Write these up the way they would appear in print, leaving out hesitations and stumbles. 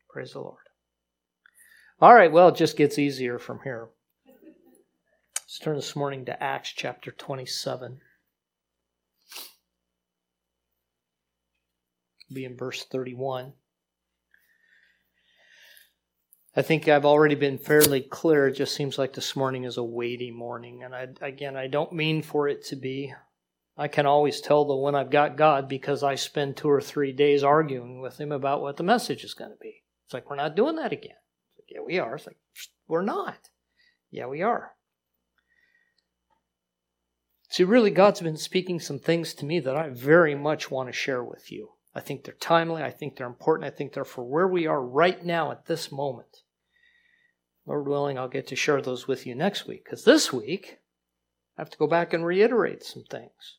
Praise the Lord. All right, well, it just gets easier from here. Let's turn this morning to Acts chapter 27. It'll be in verse 31. I think I've already been fairly clear. It just seems like this morning is a weighty morning. And I don't mean for it to be. I can always tell though when I've got God because I spend 2 or 3 days arguing with Him about what the message is going to be. It's like, we're not doing that again. It's like, yeah, we are. It's like, we're not. Yeah, we are. See, really, God's been speaking some things to me that I very much want to share with you. I think they're timely. I think they're important. I think they're for where we are right now at this moment. Lord willing, I'll get to share those with you next week. Because this week, I have to go back and reiterate some things.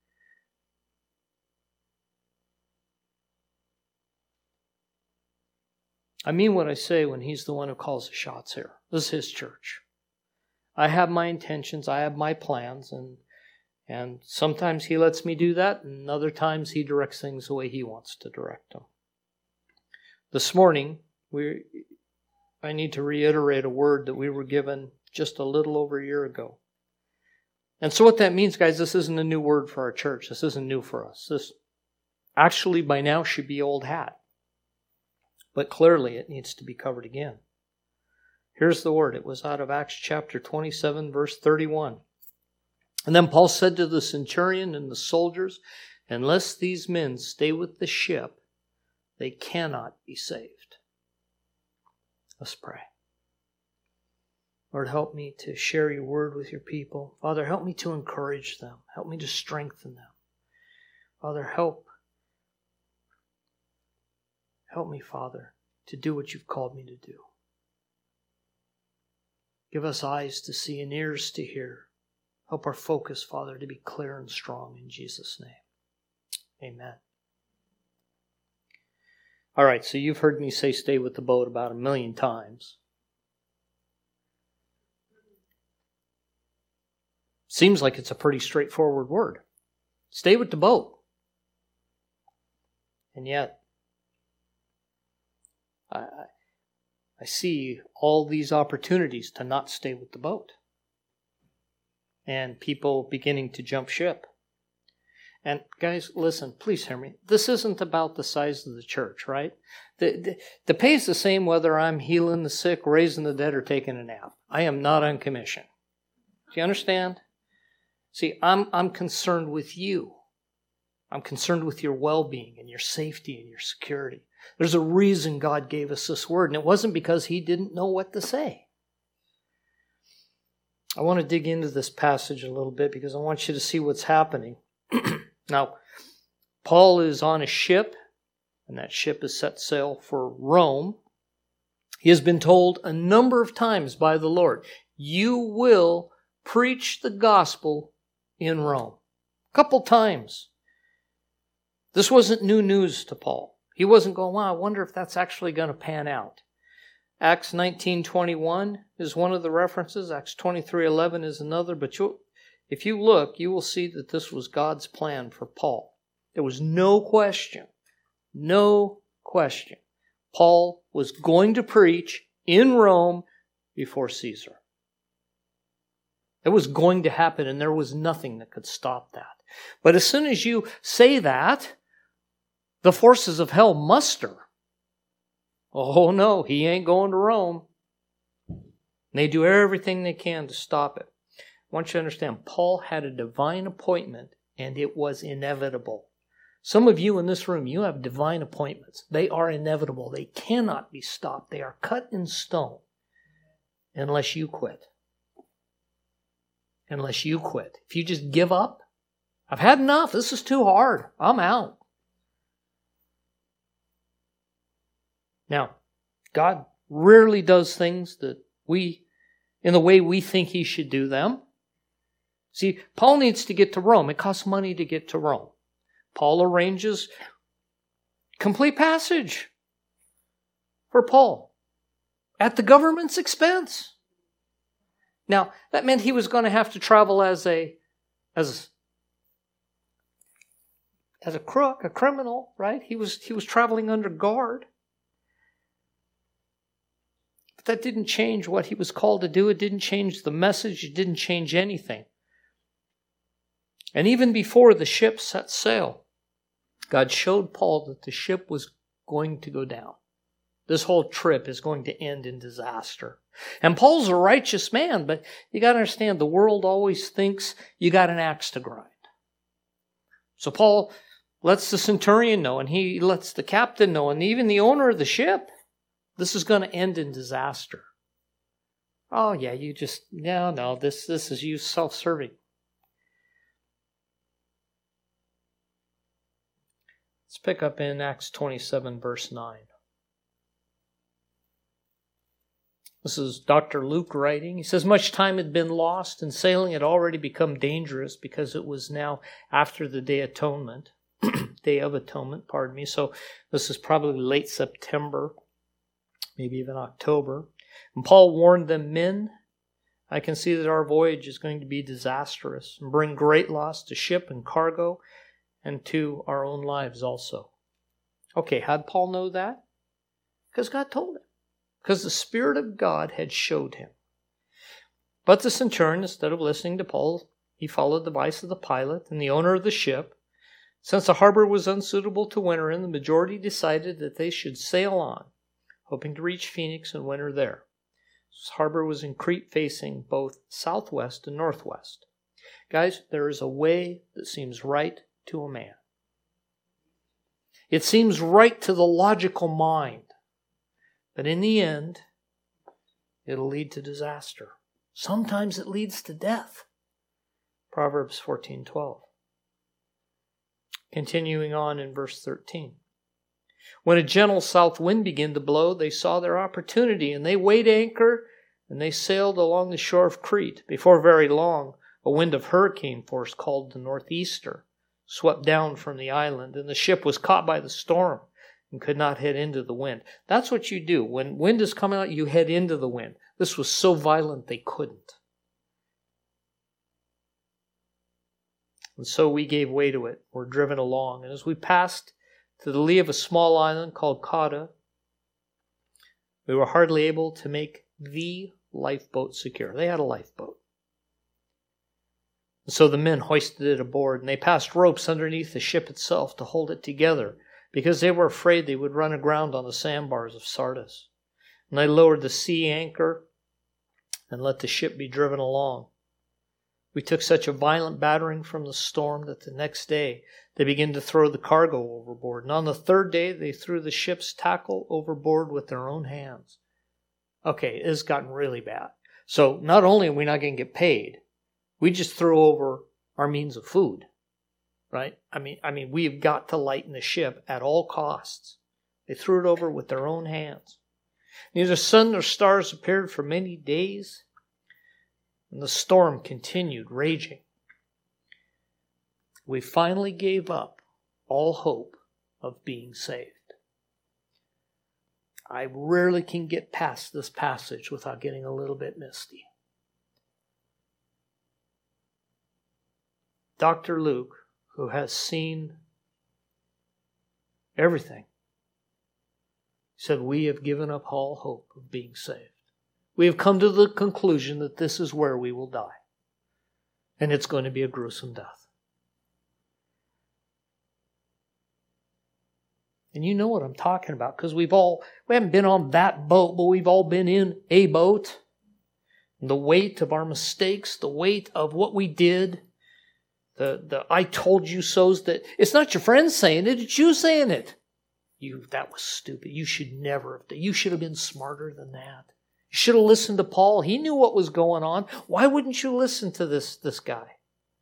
I mean what I say when He's the one who calls the shots here. This is His church. I have my intentions. I have my plans. And sometimes He lets me do that. And other times He directs things the way He wants to direct them. This morning, I need to reiterate a word that we were given just a little over a year ago. And so what that means, guys, this isn't a new word for our church. This isn't new for us. This actually by now should be old hat. But clearly it needs to be covered again. Here's the word. It was out of Acts chapter 27, verse 31. And then Paul said to the centurion and the soldiers, unless these men stay with the ship, they cannot be saved. Let's pray. Lord, help me to share your word with your people. Father, help me to encourage them. Help me to strengthen them. Father, help me, Father, to do what you've called me to do. Give us eyes to see and ears to hear. Help our focus, Father, to be clear and strong in Jesus' name. Amen. All right, so you've heard me say stay with the boat about 1,000,000 times. Seems like it's a pretty straightforward word. Stay with the boat. And yet, I see all these opportunities to not stay with the boat. And people beginning to jump ship. And guys, listen, please hear me. This isn't about the size of the church, right? The pay is the same whether I'm healing the sick, raising the dead, or taking a nap. I am not on commission. Do you understand? See, I'm concerned with you. I'm concerned with your well-being and your safety and your security. There's a reason God gave us this word, and it wasn't because He didn't know what to say. I want to dig into this passage a little bit because I want you to see what's happening. Now, Paul is on a ship, and that ship is set sail for Rome. He has been told a number of times by the Lord, you will preach the gospel in Rome. A couple times. This wasn't new news to Paul. He wasn't going, wow, I wonder if that's actually going to pan out. Acts 19:21 is one of the references. Acts 23:11 is another. But if you look, you will see that this was God's plan for Paul. There was no question. Paul was going to preach in Rome before Caesar. It was going to happen, and there was nothing that could stop that. But as soon as you say that, the forces of hell muster. Oh no, he ain't going to Rome. And they do everything they can to stop it. I want you to understand, Paul had a divine appointment, and it was inevitable. Some of you in this room, you have divine appointments. They are inevitable. They cannot be stopped. They are cut in stone unless you quit. Unless you quit. If you just give up, I've had enough. This is too hard. I'm out. Now, God rarely does things that in the way we think He should do them. See, Paul needs to get to Rome. It costs money to get to Rome. Paul arranges complete passage for Paul at the government's expense. Now, that meant he was going to have to travel as a crook, a criminal, right? He was traveling under guard. But that didn't change what he was called to do. It didn't change the message. It didn't change anything. And even before the ship set sail, God showed Paul that the ship was going to go down. This whole trip is going to end in disaster. And Paul's a righteous man, but you got to understand, the world always thinks you got an axe to grind. So Paul lets the centurion know, and he lets the captain know, and even the owner of the ship, this is going to end in disaster. Oh yeah, this is you self-serving. Let's pick up in Acts 27, verse 9. This is Dr. Luke writing. He says, much time had been lost, and sailing had already become dangerous because it was now after the Day of Atonement. So this is probably late September, maybe even October. And Paul warned them, men, I can see that our voyage is going to be disastrous and bring great loss to ship and cargo and to our own lives also. Okay, how'd Paul know that? Because God told him. Because the Spirit of God had showed him. But the centurion, instead of listening to Paul, he followed the advice of the pilot and the owner of the ship. Since the harbor was unsuitable to winter in, the majority decided that they should sail on, hoping to reach Phoenix and winter there. This harbor was in Crete, facing both southwest and northwest. Guys, there is a way that seems right to a man. It seems right to the logical mind. But in the end, it'll lead to disaster. Sometimes it leads to death. Proverbs 14:12. Continuing on in verse 13. When a gentle south wind began to blow, they saw their opportunity, and they weighed anchor, and they sailed along the shore of Crete. Before very long, a wind of hurricane force called the northeaster swept down from the island, and the ship was caught by the storm and could not head into the wind. That's what you do. When wind is coming out, you head into the wind. This was so violent they couldn't. And so we gave way to it. We're driven along. And as we passed to the lee of a small island called Cauda, we were hardly able to make the lifeboat secure. They had a lifeboat. And so the men hoisted it aboard, and they passed ropes underneath the ship itself to hold it together, because they were afraid they would run aground on the sandbars of Sardis. And they lowered the sea anchor and let the ship be driven along. We took such a violent battering from the storm that the next day they began to throw the cargo overboard. And on the third day they threw the ship's tackle overboard with their own hands. Okay, it's gotten really bad. So not only are we not going to get paid, we just threw over our means of food. Right? I mean, we've got to lighten the ship at all costs. They threw it over with their own hands. Neither sun nor stars appeared for many days, and the storm continued raging. We finally gave up all hope of being saved. I rarely can get past this passage without getting a little bit misty. Dr. Luke, who has seen everything, said, we have given up all hope of being saved. We have come to the conclusion that this is where we will die. And it's going to be a gruesome death. And you know what I'm talking about, because we haven't been on that boat, but we've all been in a boat. And the weight of our mistakes, the weight of what we did, the I told you so's, that it's not your friends saying it, it's you saying it. That was stupid. You should never have done. You should have been smarter than that. You should have listened to Paul. He knew what was going on. Why wouldn't you listen to this guy?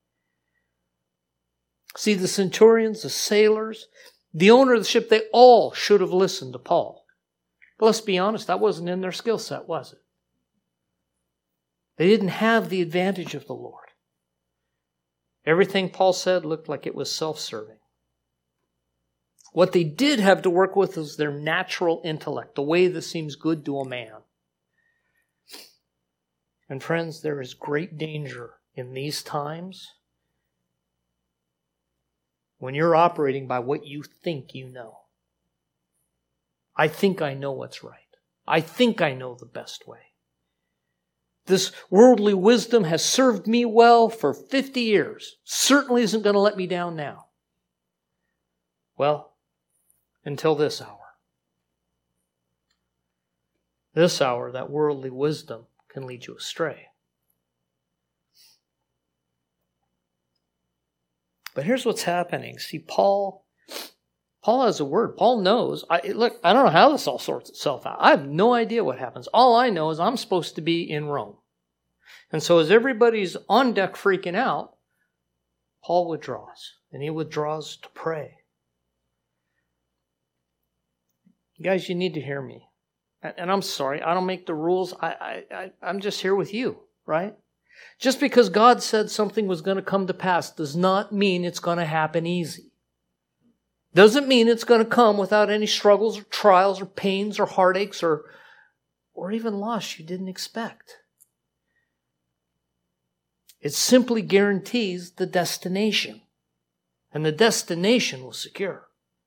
See, the centurions, the sailors, the owner of the ship, they all should have listened to Paul. But let's be honest, that wasn't in their skill set, was it? They didn't have the advantage of the Lord. Everything Paul said looked like it was self-serving. What they did have to work with was their natural intellect, the way that seems good to a man. And friends, there is great danger in these times when you're operating by what you think you know. I think I know what's right. I think I know the best way. This worldly wisdom has served me well for 50 years. Certainly isn't going to let me down now. Well, until this hour. This hour, that worldly wisdom can lead you astray. But here's what's happening. See, Paul has a word. Paul knows. I don't know how this all sorts itself out. I have no idea what happens. All I know is I'm supposed to be in Rome. And so as everybody's on deck freaking out, Paul withdraws. And he withdraws to pray. Guys, you need to hear me. And I'm sorry, I don't make the rules. I'm just here with you, right? Just because God said something was going to come to pass does not mean it's going to happen easy. Doesn't mean it's going to come without any struggles or trials or pains or heartaches or even loss you didn't expect. It simply guarantees the destination. And the destination was secure.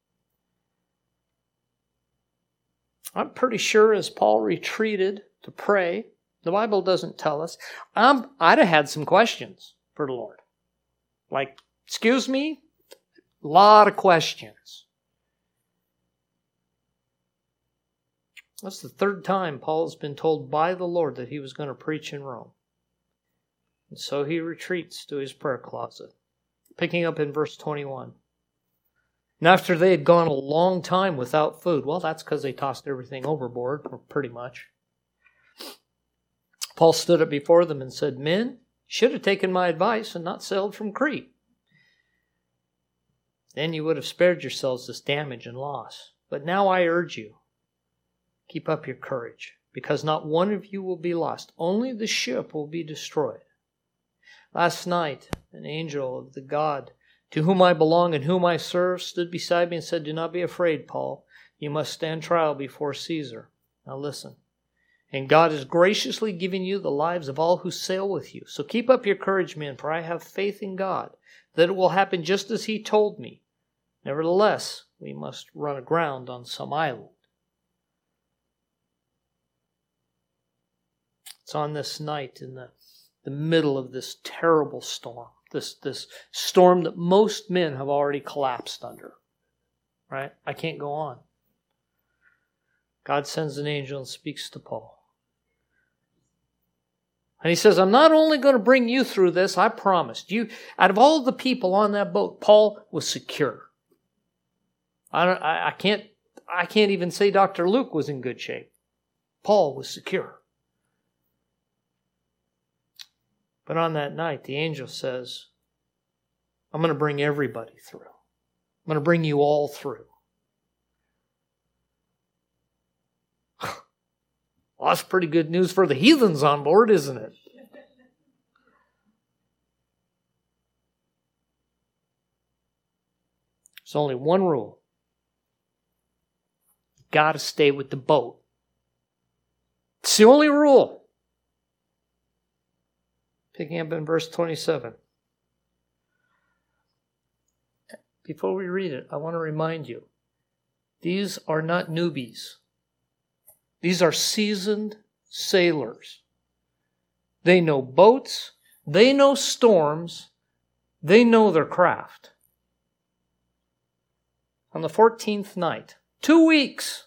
I'm pretty sure as Paul retreated to pray, the Bible doesn't tell us, I'd have had some questions for the Lord. Like, excuse me? A lot of questions. That's the third time Paul's been told by the Lord that he was going to preach in Rome. And so he retreats to his prayer closet, picking up in verse 21. And after they had gone a long time without food, well, that's because they tossed everything overboard, pretty much. Paul stood up before them and said, "Men, you should have taken my advice and not sailed from Crete. Then you would have spared yourselves this damage and loss. But now I urge you, keep up your courage, because not one of you will be lost. Only the ship will be destroyed. Last night, an angel of the God to whom I belong and whom I serve stood beside me and said, 'Do not be afraid, Paul. You must stand trial before Caesar.' Now listen. And God is graciously giving you the lives of all who sail with you. So keep up your courage, men, for I have faith in God that it will happen just as he told me. Nevertheless, we must run aground on some island." It's on this night in the middle of this terrible storm. This storm that most men have already collapsed under. Right? I can't go on. God sends an angel and speaks to Paul. And he says, "I'm not only going to bring you through this, I promised you." Out of all the people on that boat, Paul was secure. I can't even say Dr. Luke was in good shape. Paul was secure. But on that night, the angel says, "I'm going to bring everybody through. I'm going to bring you all through." Well, that's pretty good news for the heathens on board, isn't it? There's only one rule. You got to stay with the boat. It's the only rule. Picking up in verse 27. Before we read it, I want to remind you, these are not newbies. These are seasoned sailors. They know boats, they know storms, they know their craft. On the 14th night, 2 weeks,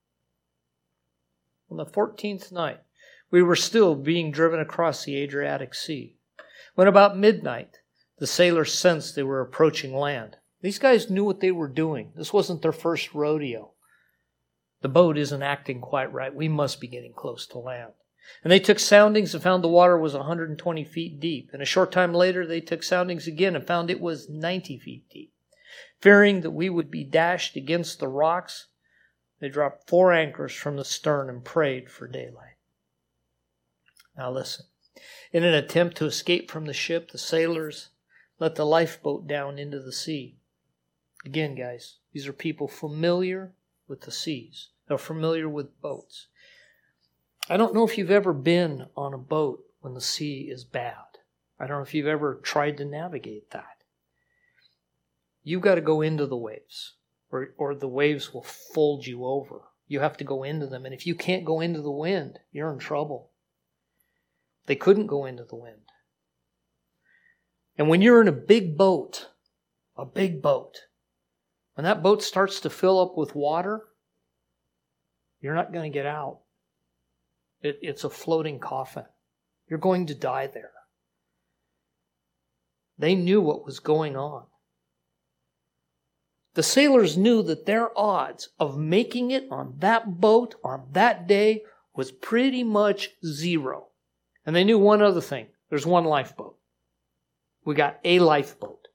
on the 14th night, we were still being driven across the Adriatic Sea. When about midnight, the sailors sensed they were approaching land. These guys knew what they were doing. This wasn't their first rodeo. The boat isn't acting quite right. We must be getting close to land. And they took soundings and found the water was 120 feet deep. And a short time later, they took soundings again and found it was 90 feet deep. Fearing that we would be dashed against the rocks, they dropped 4 anchors from the stern and prayed for daylight. Now listen. In an attempt to escape from the ship, the sailors let the lifeboat down into the sea. Again, guys, these are people familiar with the seas. They're familiar with boats. I don't know if you've ever been on a boat when the sea is bad. I don't know if you've ever tried to navigate that. You've got to go into the waves, or the waves will fold you over. You have to go into them. And if you can't go into the wind, you're in trouble. They couldn't go into the wind. And when you're in a big boat, when that boat starts to fill up with water, you're not going to get out. It's a floating coffin. You're going to die there. They knew what was going on. The sailors knew that their odds of making it on that boat on that day was pretty much zero. And they knew one other thing. There's one lifeboat. We got a lifeboat.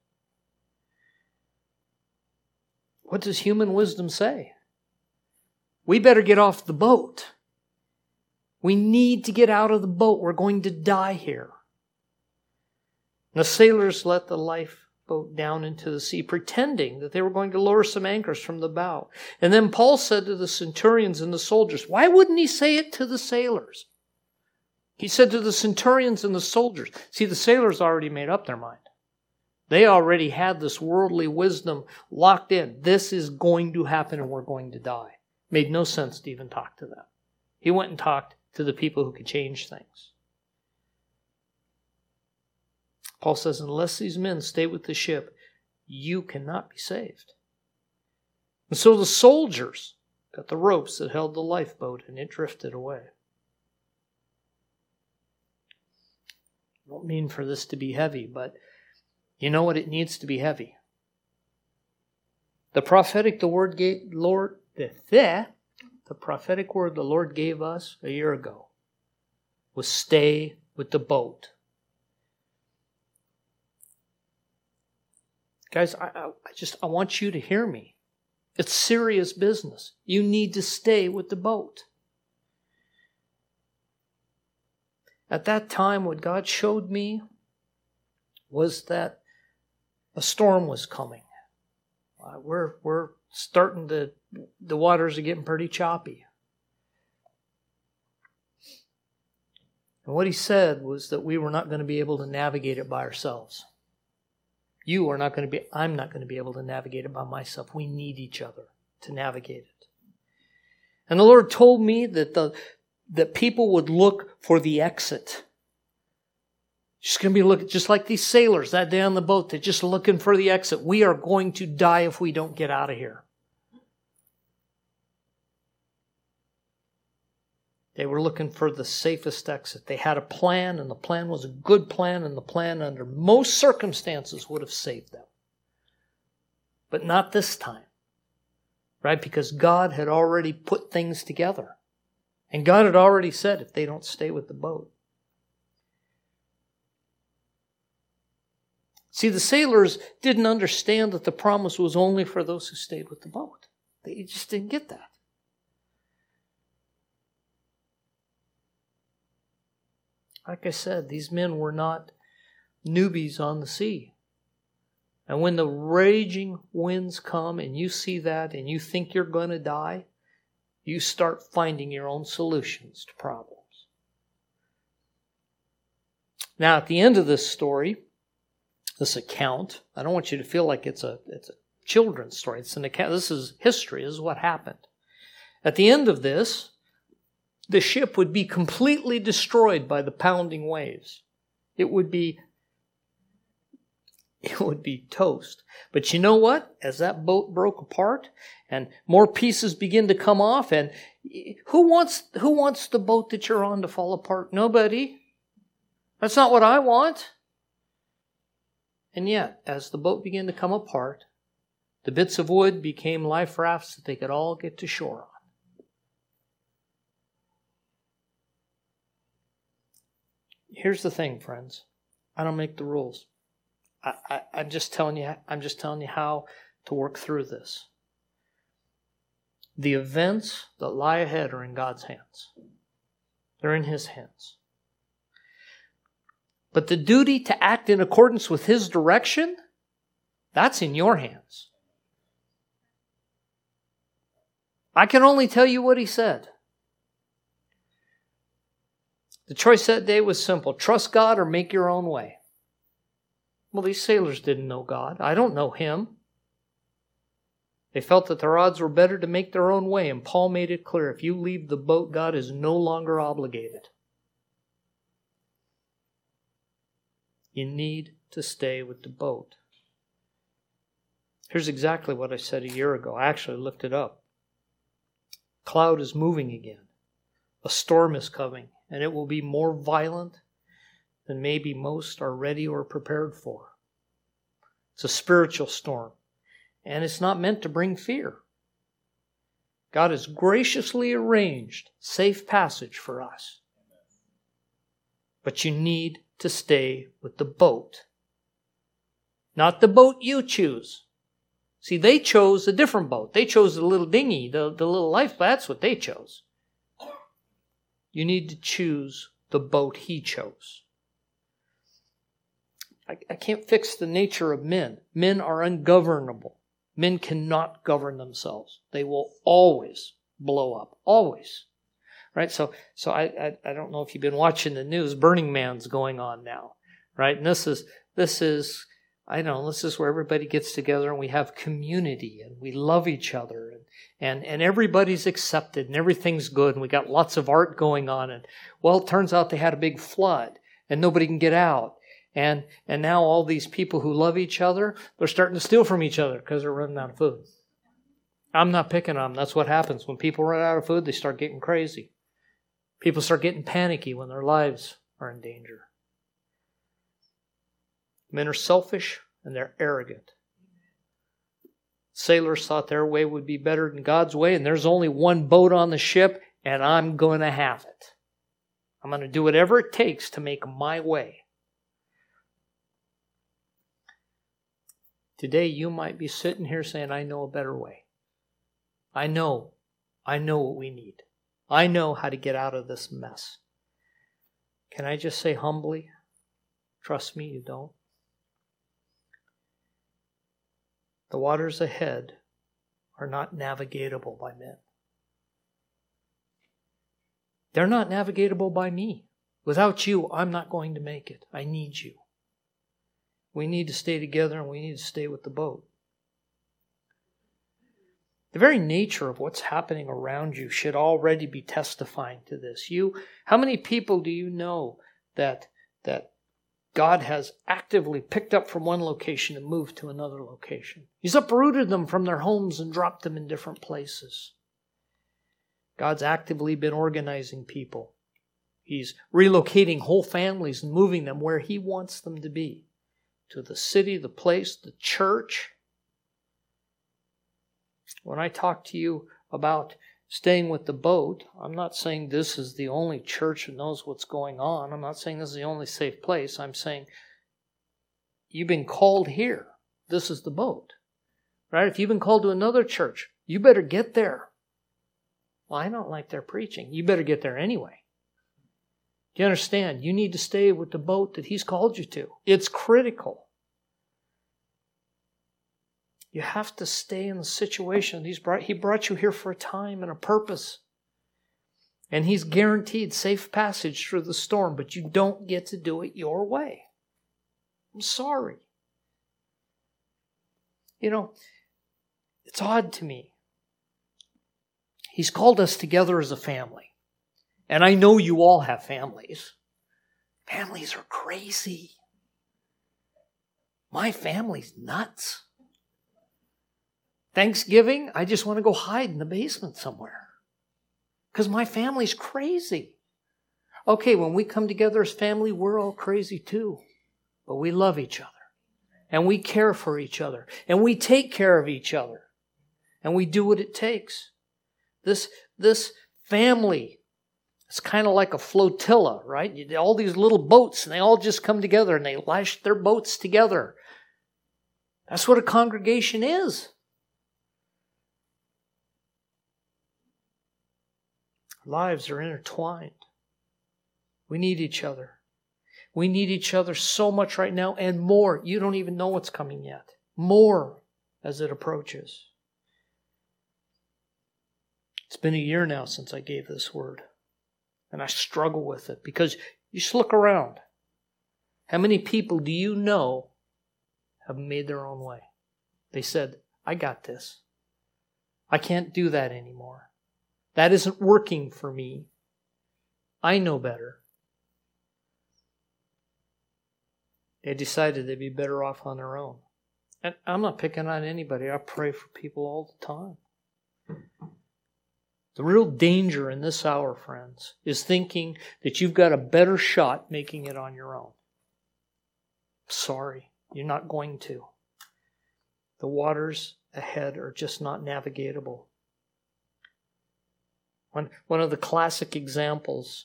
What does human wisdom say? We better get off the boat. We need to get out of the boat. We're going to die here. And the sailors let the lifeboat down into the sea, pretending that they were going to lower some anchors from the bow. And then Paul said to the centurions and the soldiers, why wouldn't he say it to the sailors? He said to the centurions and the soldiers. See, the sailors already made up their mind. They already had this worldly wisdom locked in. This is going to happen and we're going to die. Made no sense to even talk to them. He went and talked to the people who could change things. Paul says, unless these men stay with the ship, you cannot be saved. And so the soldiers got the ropes that held the lifeboat and it drifted away. I don't mean for this to be heavy, but you know what? It needs to be heavy. The prophetic word the Lord gave us a year ago was stay with the boat. Guys, I want you to hear me. It's serious business. You need to stay with the boat. At that time, what God showed me was that a storm was coming. We're starting to, the waters are getting pretty choppy. And what he said was that we were not going to be able to navigate it by ourselves. I'm not going to be able to navigate it by myself. We need each other to navigate it. And the Lord told me that people would look for the exit. Just going to be looking, just like these sailors that day on the boat. They're just looking for the exit. We are going to die if we don't get out of here. They were looking for the safest exit. They had a plan, and the plan was a good plan, and the plan under most circumstances would have saved them. But not this time. Right? Because God had already put things together. And God had already said if they don't stay with the boat. See, the sailors didn't understand that the promise was only for those who stayed with the boat. They just didn't get that. Like I said, these men were not newbies on the sea. And when the raging winds come and you see that and you think you're going to die, you start finding your own solutions to problems. Now, at the end of this story, this account, I don't want you to feel like it's a children's story. It's an account. This is history. This is what happened. At the end of this, the ship would be completely destroyed by the pounding waves. It would be toast. But you know what? As that boat broke apart and more pieces begin to come off, and who wants the boat that you're on to fall apart? Nobody. That's not what I want. And yet, as the boat began to come apart, the bits of wood became life rafts that they could all get to shore on. Here's the thing, friends. I don't make the rules. I'm just telling you how to work through this. The events that lie ahead are in God's hands. They're in His hands. But the duty to act in accordance with His direction, that's in your hands. I can only tell you what He said. The choice that day was simple. Trust God or make your own way. Well, these sailors didn't know God. I don't know Him. They felt that their odds were better to make their own way, and Paul made it clear, if you leave the boat, God is no longer obligated. You need to stay with the boat. Here's exactly what I said a year ago. I actually looked it up. Cloud is moving again. A storm is coming, and it will be more violent than maybe most are ready or prepared for. It's a spiritual storm, and it's not meant to bring fear. God has graciously arranged safe passage for us. But you need to stay with the boat. Not the boat you choose. See, they chose a different boat. They chose the little dinghy, the little life. That's what they chose. You need to choose the boat he chose. I can't fix the nature of men. Men are ungovernable. Men cannot govern themselves. They will always blow up. Always. Right? So I don't know if you've been watching the news. Burning Man's going on now. Right? And this is I don't know, this is where everybody gets together and we have community and we love each other and everybody's accepted and everything's good and we got lots of art going on. And well, it turns out they had a big flood and nobody can get out. And now all these people who love each other, they're starting to steal from each other because they're running out of food. I'm not picking on them. That's what happens. When people run out of food, they start getting crazy. People start getting panicky when their lives are in danger. Men are selfish and they're arrogant. Sailors thought their way would be better than God's way, and there's only one boat on the ship, and I'm going to have it. I'm going to do whatever it takes to make my way. Today you might be sitting here saying, I know a better way. I know what we need. I know how to get out of this mess. Can I just say humbly, trust me, you don't. The waters ahead are not navigatable by men. They're not navigatable by me. Without you, I'm not going to make it. I need you. We need to stay together and we need to stay with the boat. The very nature of what's happening around you should already be testifying to this. How many people do you know that God has actively picked up from one location and moved to another location? He's uprooted them from their homes and dropped them in different places. God's actively been organizing people. He's relocating whole families and moving them where He wants them to be. To the city, the place, the church. When I talk to you about staying with the boat, I'm not saying this is the only church that knows what's going on. I'm not saying this is the only safe place. I'm saying you've been called here. This is the boat. Right? If you've been called to another church, you better get there. Well, I don't like their preaching. You better get there anyway. Do you understand? You need to stay with the boat that He's called you to. It's critical. You have to stay in the situation. He brought you here for a time and a purpose. And He's guaranteed safe passage through the storm, but you don't get to do it your way. I'm sorry. It's odd to me. He's called us together as a family. And I know you all have families. Families are crazy. My family's nuts. Thanksgiving, I just want to go hide in the basement somewhere. Because my family's crazy. Okay, when we come together as family, we're all crazy too. But we love each other. And we care for each other. And we take care of each other. And we do what it takes. This family, it's kind of like a flotilla, right? All these little boats, and they all just come together and they lash their boats together. That's what a congregation is. Our lives are intertwined. We need each other. We need each other so much right now and more. You don't even know what's coming yet. More as it approaches. It's been a year now since I gave this word. And I struggle with it because you just look around. How many people do you know have made their own way? They said, I got this. I can't do that anymore. That isn't working for me. I know better. They decided they'd be better off on their own. And I'm not picking on anybody. I pray for people all the time. The real danger in this hour, friends, is thinking that you've got a better shot making it on your own. Sorry, you're not going to. The waters ahead are just not navigatable. One of the classic examples,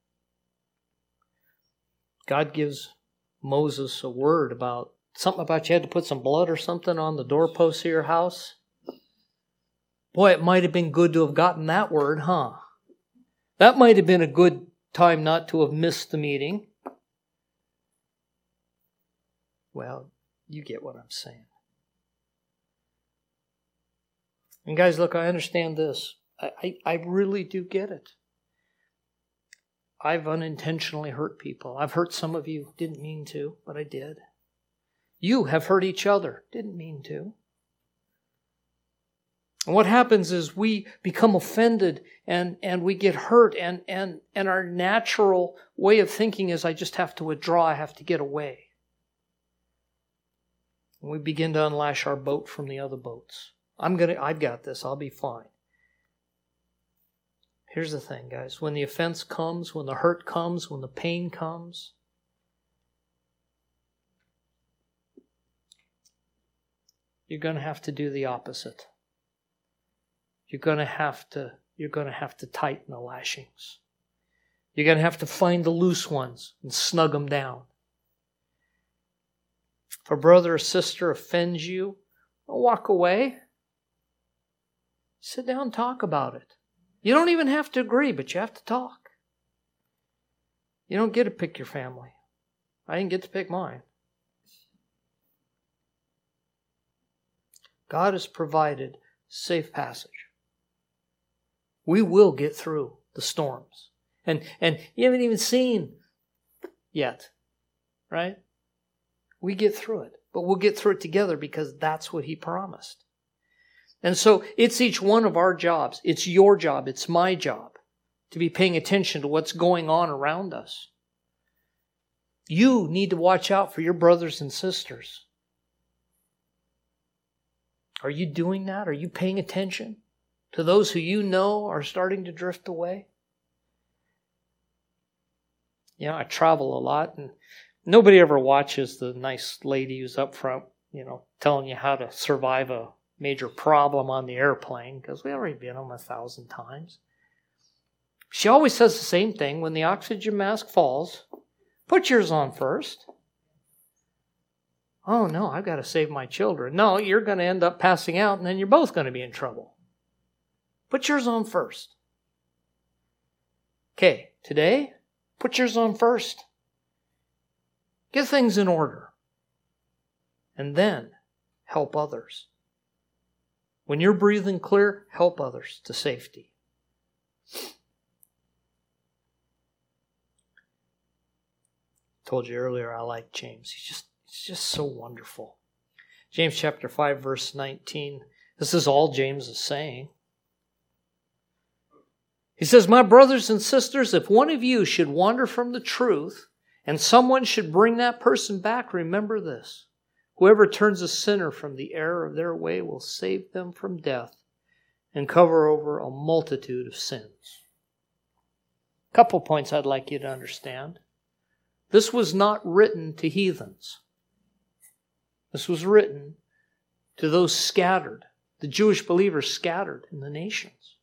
God gives Moses a word about something about you had to put some blood or something on the doorposts of your house. Boy, it might have been good to have gotten that word, huh? That might have been a good time not to have missed the meeting. Well, you get what I'm saying. And guys, look, I understand this. I really do get it. I've unintentionally hurt people. I've hurt some of you. Didn't mean to, but I did. You have hurt each other. Didn't mean to. And what happens is we become offended and we get hurt and our natural way of thinking is I just have to withdraw, I have to get away. And we begin to unlash our boat from the other boats. I've got this, I'll be fine. Here's the thing, guys. When the offense comes, when the hurt comes, when the pain comes, you're going to have to do the opposite. You're going to have to tighten the lashings. You're going to have to find the loose ones and snug them down. If a brother or sister offends you, don't walk away. Sit down and talk about it. You don't even have to agree, but you have to talk. You don't get to pick your family. I didn't get to pick mine. God has provided safe passage. We will get through the storms. And you haven't even seen yet, right? We get through it. But we'll get through it together because that's what He promised. And so it's each one of our jobs. It's your job. It's my job to be paying attention to what's going on around us. You need to watch out for your brothers and sisters. Are you doing that? Are you paying attention to those who you know are starting to drift away? You know, I travel a lot and nobody ever watches the nice lady who's up front, telling you how to survive a major problem on the airplane, because we've already been on them 1,000 times. She always says the same thing. When the oxygen mask falls, put yours on first. Oh no, I've got to save my children. No, you're going to end up passing out and then you're both going to be in trouble. Put yours on first. Okay, today, put yours on first. Get things in order. And then help others. When you're breathing clear, help others to safety. Told you earlier I like James. He's just so wonderful. James chapter 5, verse 19. This is all James is saying. He says, "My brothers and sisters, if one of you should wander from the truth, and someone should bring that person back, remember this. Whoever turns a sinner from the error of their way will save them from death and cover over a multitude of sins." A couple points I'd like you to understand. This was not written to heathens. This was written to those scattered, the Jewish believers scattered in the nations.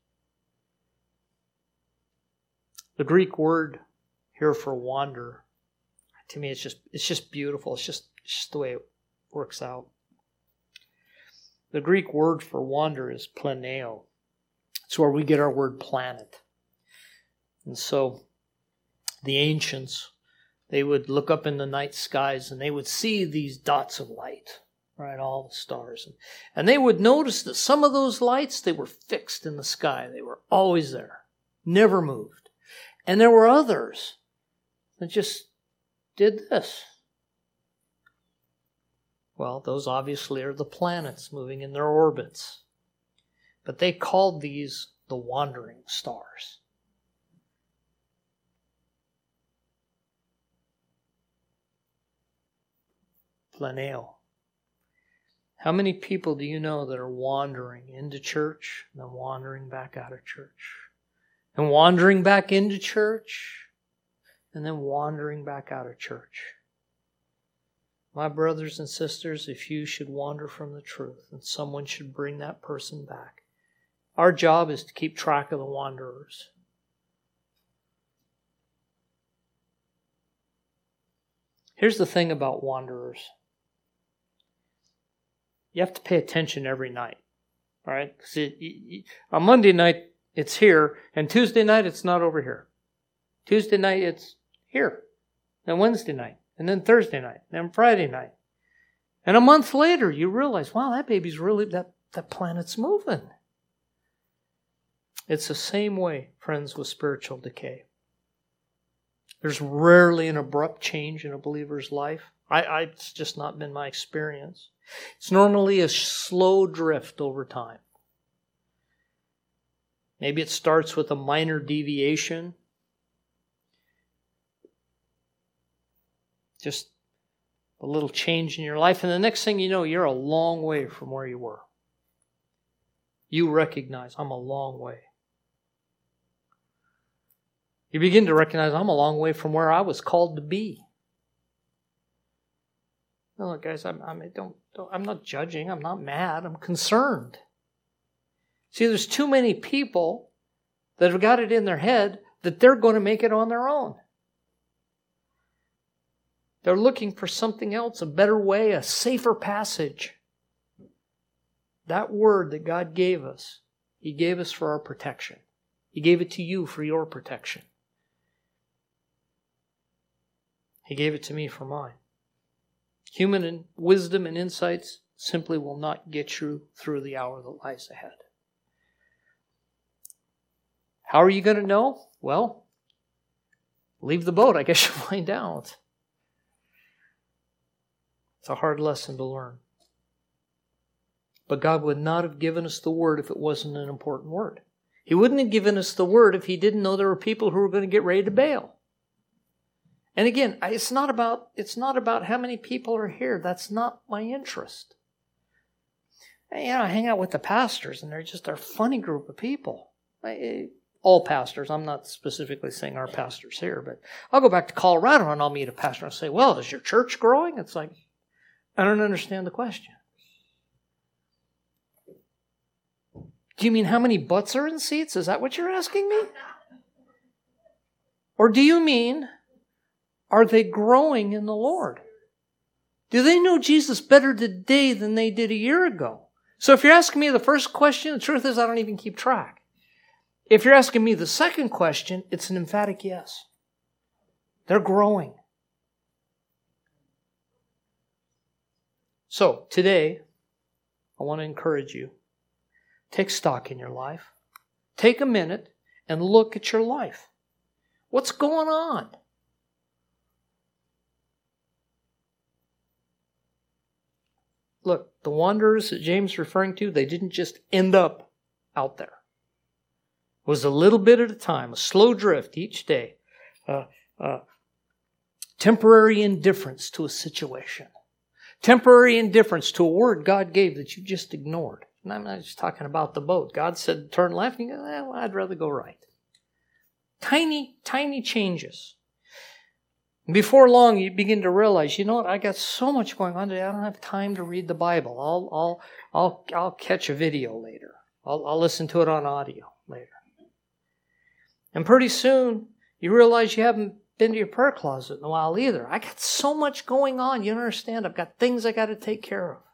The Greek word here for wander, to me, it's just beautiful. It's just the way it works out. The Greek word for wander is planeo. It's where we get our word planet. And so the ancients, they would look up in the night skies and they would see these dots of light, right? All the stars. And they would notice that some of those lights, they were fixed in the sky. They were always there, never moved. And there were others that just did this. Well, those obviously are the planets moving in their orbits. But they called these the wandering stars. Planeo. How many people do you know that are wandering into church and then wandering back out of church? And wandering back into church and then wandering back out of church? My brothers and sisters, if you should wander from the truth and someone should bring that person back, our job is to keep track of the wanderers. Here's the thing about wanderers. You have to pay attention every night, all right? Because on Monday night, it's here, and Tuesday night, it's not over here. Tuesday night, it's here. Then Wednesday night, and then Thursday night, and then Friday night. And a month later, you realize, wow, that baby's really, that planet's moving. It's the same way, friends, with spiritual decay. There's rarely an abrupt change in a believer's life. It's just not been my experience. It's normally a slow drift over time. Maybe it starts with a minor deviation. Just a little change in your life. And the next thing you know, you're a long way from where you were. You recognize, I'm a long way. You begin to recognize, I'm a long way from where I was called to be. No, look, guys, I'm not judging. I'm not mad. I'm concerned. See, there's too many people that have got it in their head that they're going to make it on their own. They're looking for something else, a better way, a safer passage. That word that God gave us, He gave us for our protection. He gave it to you for your protection. He gave it to me for mine. Human wisdom and insights simply will not get you through the hour that lies ahead. How are you going to know? Well, leave the boat. I guess you'll find out. It's a hard lesson to learn. But God would not have given us the Word if it wasn't an important word. He wouldn't have given us the Word if He didn't know there were people who were going to get ready to bail. And again, it's not about how many people are here. That's not my interest. I hang out with the pastors, and they're just a funny group of people. All pastors. I'm not specifically saying our pastors here, but I'll go back to Colorado and I'll meet a pastor and say, well, is your church growing? It's like, I don't understand the question. Do you mean how many butts are in seats? Is that what you're asking me? Or do you mean, are they growing in the Lord? Do they know Jesus better today than they did a year ago? So if you're asking me the first question, the truth is I don't even keep track. If you're asking me the second question, it's an emphatic yes. They're growing. So today, I want to encourage you. Take stock in your life. Take a minute and look at your life. What's going on? Look, the wanderers that James is referring to, they didn't just end up out there. It was a little bit at a time, a slow drift each day, temporary indifference to a situation, temporary indifference to a word God gave that you just ignored. And I'm not just talking about the boat. God said turn left, and you go, well, I'd rather go right. Tiny, tiny changes. And before long, you begin to realize, you know what, I got so much going on today, I don't have time to read the Bible. I'll catch a video later. I'll listen to it on audio later. And pretty soon, you realize you haven't been to your prayer closet in a while either. I got so much going on. You don't understand. I've got things I got to take care of.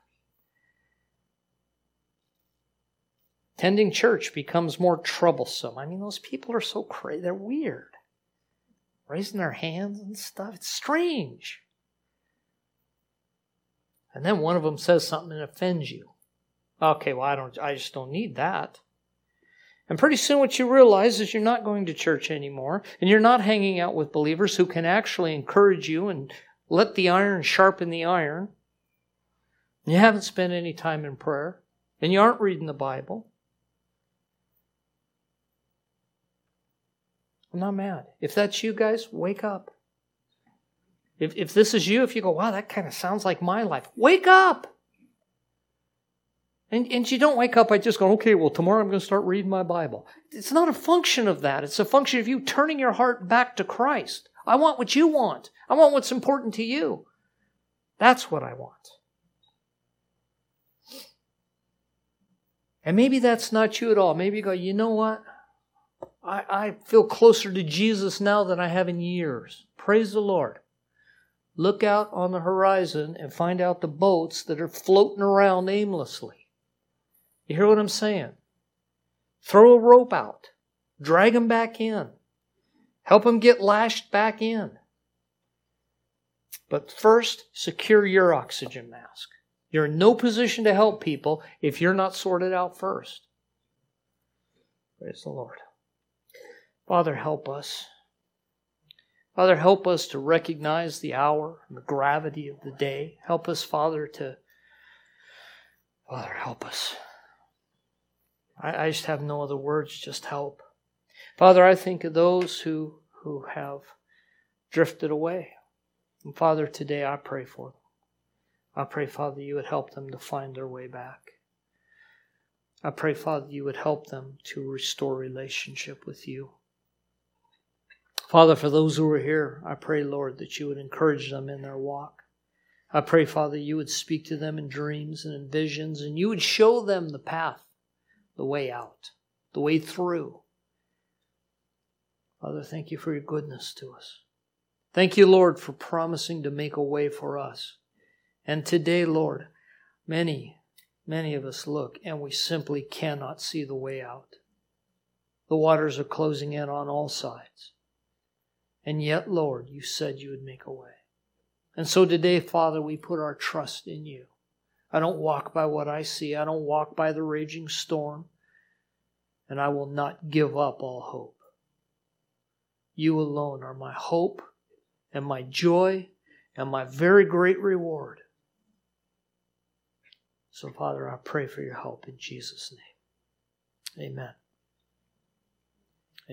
Attending church becomes more troublesome. I mean, those people are so crazy. They're weird. Raising their hands and stuff. It's strange. And then one of them says something that offends you. Okay, well, I just don't need that. And pretty soon what you realize is you're not going to church anymore, and you're not hanging out with believers who can actually encourage you and let the iron sharpen the iron. You haven't spent any time in prayer, and you aren't reading the Bible. I'm not mad. If that's you guys, wake up. If this is you, if you go, wow, that kind of sounds like my life, wake up. And you don't wake up by just going, okay, well, tomorrow I'm going to start reading my Bible. It's not a function of that. It's a function of you turning your heart back to Christ. I want what you want. I want what's important to you. That's what I want. And maybe that's not you at all. Maybe you go, you know what? I feel closer to Jesus now than I have in years. Praise the Lord. Look out on the horizon and find out the boats that are floating around aimlessly. You hear what I'm saying? Throw a rope out. Drag them back in. Help them get lashed back in. But first, secure your oxygen mask. You're in no position to help people if you're not sorted out first. Praise the Lord. Father, help us. Father, help us to recognize the hour and the gravity of the day. Help us, Father, Father, help us. I just have no other words, just help. Father, I think of those who have drifted away. And Father, today I pray for them. I pray, Father, you would help them to find their way back. I pray, Father, you would help them to restore relationship with you. Father, for those who are here, I pray, Lord, that you would encourage them in their walk. I pray, Father, you would speak to them in dreams and in visions, and you would show them the path, the way out, the way through. Father, thank you for your goodness to us. Thank you, Lord, for promising to make a way for us. And today, Lord, many of us look and we simply cannot see the way out. The waters are closing in on all sides. And yet, Lord, you said you would make a way. And so today, Father, we put our trust in you. I don't walk by what I see. I don't walk by the raging storm. And I will not give up all hope. You alone are my hope and my joy and my very great reward. So, Father, I pray for your help in Jesus' name. Amen.